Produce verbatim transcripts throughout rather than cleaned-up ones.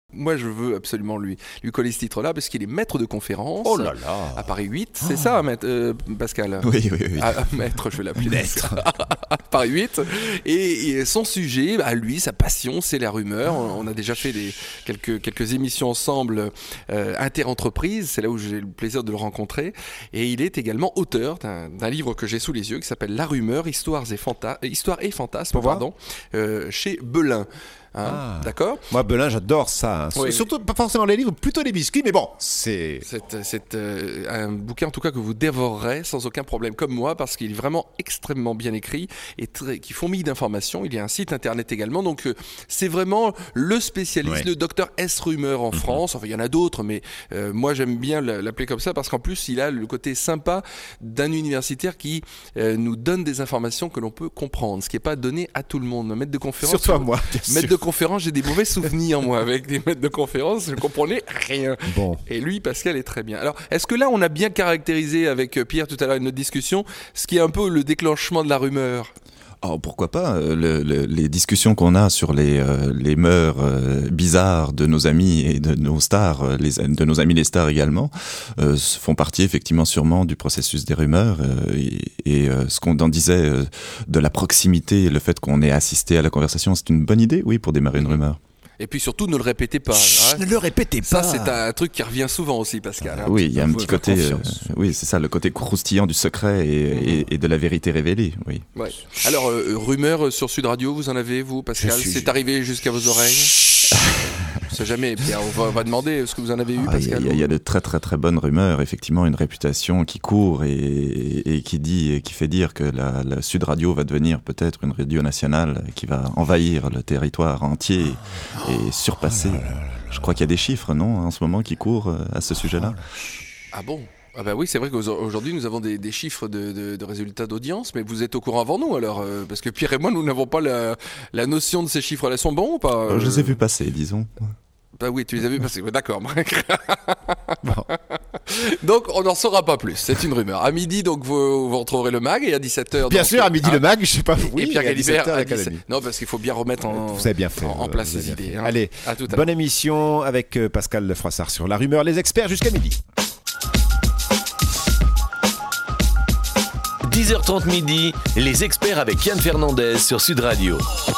Moi, je veux absolument lui, lui coller ce titre-là parce qu'il est maître de conférence Oh là là. à Paris huit, c'est oh. ça, maître, euh, Pascal? Oui, oui, oui. Ah, maître, je vais l'appeler maître. Paris huit. Et, et son sujet, à lui, sa passion, c'est la rumeur. On, on a déjà fait des, quelques, quelques émissions ensemble, euh, inter-entreprises. C'est là où j'ai le plaisir de le rencontrer. Et il est également auteur d'un, d'un livre que j'ai sous les yeux qui s'appelle La rumeur, histoires et, fanta- Histoire et fantasmes, pardon, euh, chez Belin. Hein, ah. D'accord. Moi, Belin, j'adore ça. Hein. Oui. Surtout, pas forcément les livres, plutôt les biscuits, mais bon, c'est... C'est, c'est euh, un bouquin, en tout cas, que vous dévorerez sans aucun problème, comme moi, parce qu'il est vraiment extrêmement bien écrit et très, qui fourmille d'informations. Il y a un site internet également, donc euh, c'est vraiment le spécialiste, ouais. le docteur S. Rumeur en mm-hmm. France. Enfin, il y en a d'autres, mais euh, moi, j'aime bien l'appeler comme ça, parce qu'en plus, il a le côté sympa d'un universitaire qui euh, nous donne des informations que l'on peut comprendre, ce qui n'est pas donné à tout le monde. Maître de conférence... Surtout à moi, bien maître sûr. de conférence, j'ai des mauvais souvenirs, moi, avec des maîtres de conférence, je ne comprenais rien. Bon. Et lui, Pascal, est très bien. Alors, est-ce que là, on a bien caractérisé avec Pierre tout à l'heure une autre discussion, ce qui est un peu le déclenchement de la rumeur ? Oh, pourquoi pas, le, le, les discussions qu'on a sur les, euh, les mœurs euh, bizarres de nos amis et de nos stars, les, de nos amis les stars également, euh, font partie effectivement sûrement du processus des rumeurs. Euh, et et euh, ce qu'on en disait euh, de la proximité, le fait qu'on ait assisté à la conversation, c'est une bonne idée, oui, pour démarrer une rumeur. Et puis surtout, ne le répétez pas. Chut, hein. Ne le répétez ça, pas. Ça, c'est un truc qui revient souvent aussi, Pascal. Hein. Oui, il y a un petit côté. Euh, oui, c'est ça, le côté croustillant du secret et, mmh. et, et de la vérité révélée. Oui. Ouais. Alors, euh, rumeur sur Sud Radio, vous en avez, vous, Pascal ? Suis... C'est arrivé jusqu'à vos oreilles ? Je sais jamais, Pierre, on va, on va demander ce que vous en avez eu, ah, Pascal. Il y, y a de très très très bonnes rumeurs, effectivement, une réputation qui court et, et, et qui dit et qui fait dire que la, la Sud Radio va devenir peut-être une radio nationale qui va envahir le territoire entier et surpasser. Oh là là là là. Je crois qu'il y a des chiffres, non, en ce moment, qui courent à ce sujet-là. Ah bon ? Ah bah oui, c'est vrai qu'aujourd'hui nous avons des, des chiffres de, de, de résultats d'audience, mais vous êtes au courant avant nous alors, euh, parce que Pierre et moi nous n'avons pas la, la notion de ces chiffres-là. Sont bons ou pas euh... Je les ai vus passer, disons. Bah oui, tu les as vus passer, d'accord. Bon. Donc on n'en saura pas plus, c'est une rumeur. À midi, donc vous, vous retrouverez le mag, et à dix-sept heures... Bien donc, sûr, à midi ah, le mag, je sais pas oui, et Pierre Galibert à dix-sept heures. Non, parce qu'il faut bien remettre en, vous avez bien fait, en, en place les idées. Hein. Allez, à tout à bonne l'heure. Émission avec Pascal Froissart sur la rumeur, les experts jusqu'à midi. dix heures trente midi, les experts avec Yann Fernandez sur Sud Radio.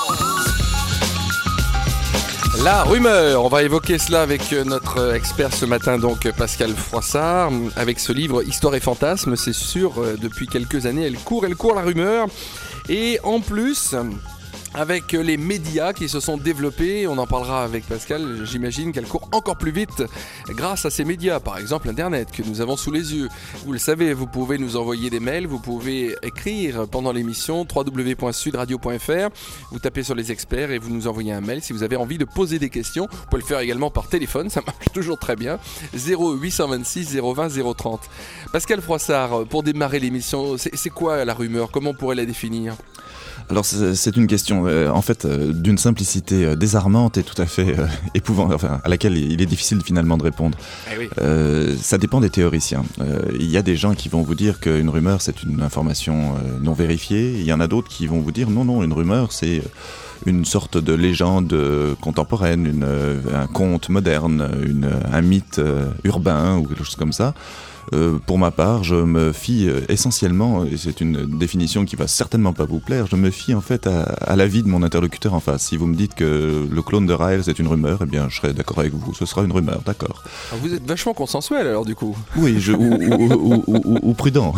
La rumeur, on va évoquer cela avec notre expert ce matin, donc Pascal Froissart, avec ce livre Histoire et fantasmes. C'est sûr, depuis quelques années, elle court, elle court la rumeur. Et en plus, avec les médias qui se sont développés, on en parlera avec Pascal, j'imagine qu'elle court encore plus vite grâce à ces médias, par exemple Internet que nous avons sous les yeux. Vous le savez, vous pouvez nous envoyer des mails, vous pouvez écrire pendant l'émission w w w point sud radio point f r, vous tapez sur les experts et vous nous envoyez un mail si vous avez envie de poser des questions. Vous pouvez le faire également par téléphone, ça marche toujours très bien, zéro huit cent vingt-six zéro vingt zéro trente. Pascal Froissart, pour démarrer l'émission, c'est, c'est quoi la rumeur ? Comment on pourrait la définir ? Alors c'est, c'est une question euh, en fait euh, d'une simplicité euh, désarmante et tout à fait euh, épouvantable, enfin à laquelle il est difficile finalement de répondre. Eh oui. euh, ça dépend des théoriciens. Euh, il y a des gens qui vont vous dire qu'une rumeur c'est une information euh, non vérifiée. Il y en a d'autres qui vont vous dire non non une rumeur c'est une sorte de légende contemporaine, une, un conte moderne, une, un mythe euh, urbain ou quelque chose comme ça. Euh, pour ma part, je me fie euh, essentiellement, et c'est une définition qui va certainement pas vous plaire, je me fie en fait à, à l'avis de mon interlocuteur en face. Si vous me dites que le clone de Raël c'est une rumeur, eh bien je serai d'accord avec vous, ce sera une rumeur, d'accord. Alors vous êtes vachement consensuel alors du coup. Oui, je, ou, ou, ou, ou, ou prudent.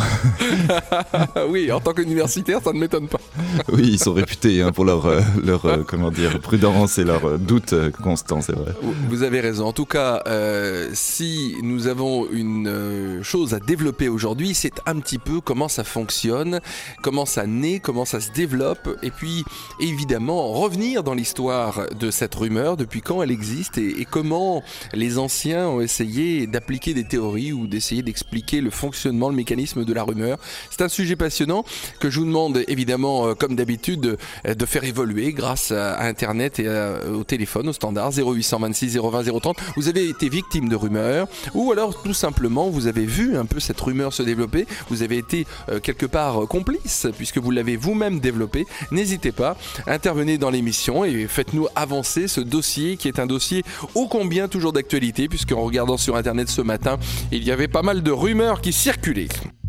Oui, en tant qu'universitaire, ça ne m'étonne pas. Oui, ils sont réputés hein, pour leur, euh, leur euh, comment dire, prudence et leur euh, doute euh, constant, c'est vrai. Vous avez raison. En tout cas, euh, si nous avons une euh, chose à développer aujourd'hui, c'est un petit peu comment ça fonctionne, comment ça naît, comment ça se développe, et puis évidemment revenir dans l'histoire de cette rumeur, depuis quand elle existe et, et comment les anciens ont essayé d'appliquer des théories ou d'essayer d'expliquer le fonctionnement, le mécanisme de la rumeur. C'est un sujet passionnant que je vous demande évidemment, comme d'habitude, de faire évoluer grâce à Internet et à, au téléphone, au standard zéro huit cent vingt-six zéro vingt zéro trente. Vous avez été victime de rumeurs ou alors tout simplement vous avez avez vu un peu cette rumeur se développer, vous avez été euh, quelque part complice puisque vous l'avez vous-même développé. N'hésitez pas, intervenez dans l'émission et faites-nous avancer ce dossier qui est un dossier ô combien toujours d'actualité puisqu'en regardant sur internet ce matin, il y avait pas mal de rumeurs qui circulaient.